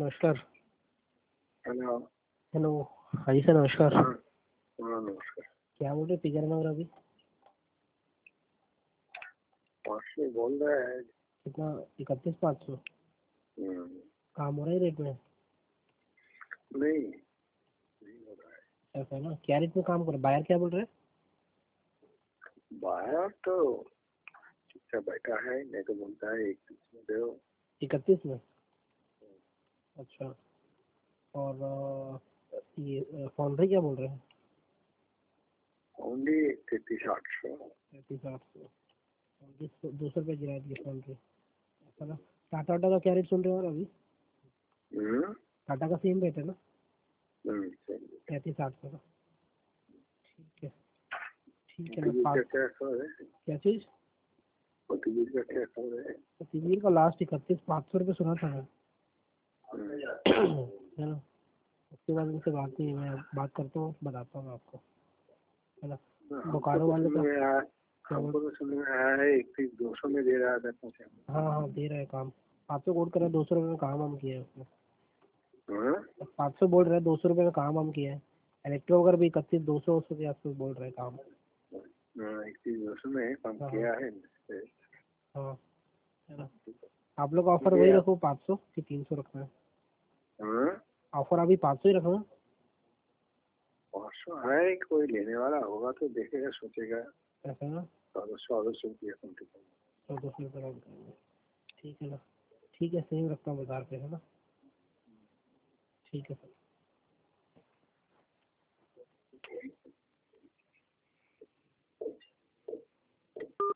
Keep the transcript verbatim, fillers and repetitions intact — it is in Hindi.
नमस्कार। हेलो। हेलो। हाँ जी सर नमस्कार। हाँ हाँ, नमस्कार। क्या बोल रहे फिगर में अभी? पाँच सौ बोल रहा है। कितना? इकतीस पाँच सौ। हम्म, काम हो रहा है रेट में? नहीं नहीं हो रहा है। ऐसा है ना, क्या रेट में काम कर रहे? बायर क्या बोल रहे हैं? बाहर तो चुपचाप बैठा है, नहीं तो बोलता है इकतीस में दो। इकतीस में? अच्छा। और अ, ये फाउंड्री क्या बोल रहे हैं? ओनली तैतीस आठ सौ। तैंतीस आठ सौ। दो सौ रुपये गिरा दिए फाउंड्री। ऐसा ना। टाटा वाटा का क्या रेट सुन रहे हो और अभी? हम्म टाटा का सेम रेट है ना? हम्म, सही। तैंतीस आठ सौ का। ठीक है। ठीक है ना। मोतीबीर का पाँच। क्या सौ है? क्या चीज़? मोतीबीर का क्या सौ है? सिविल का लास्ट इकतीस पाँच सौ रुपये सुना था मैं। हम्म, है ना। उसके बाद उनसे बात नहीं, मैं बात करता हूँ, बताता हूँ आपको, है ना। हमको बोकारो तो वाले सुनने का में आया क्या बोल? हमको तो सुनने में आया है इकतीस दो सौ में दे रहा था कुछ। हाँ हाँ दे रहा है काम। पाँच सौ कोड कर रहा है, दो सौ रुपये में काम हम किया है उसमें। हाँ पाँच सौ बोल रहा है, दो सौ रुपये में काम हम किया है। इलेक्ट्रो वगैरह भी इकतीस दो सौ के आसपास बोल रहे हैं काम। हाँ, इकतीस दो सौ में काम हाँ किया है। हाँ, है ना। आप लोग ऑफर ये वही आप रखो पाँच सौ कि तीन सौ रखना है? हाँ, ऑफर अभी पाँच सौ ही रखो ना? पाँच सौ है, कोई लेने वाला होगा तो देखेगा, सोचेगा। ऐसा ना। चौदह सौ चौदह सौ रुपया कम से कम। चौदह सौ रुपये कम करेंगे। ठीक है ना। ठीक है, सेम रखता हूँ बाजार पे, है ना। ठीक है सर।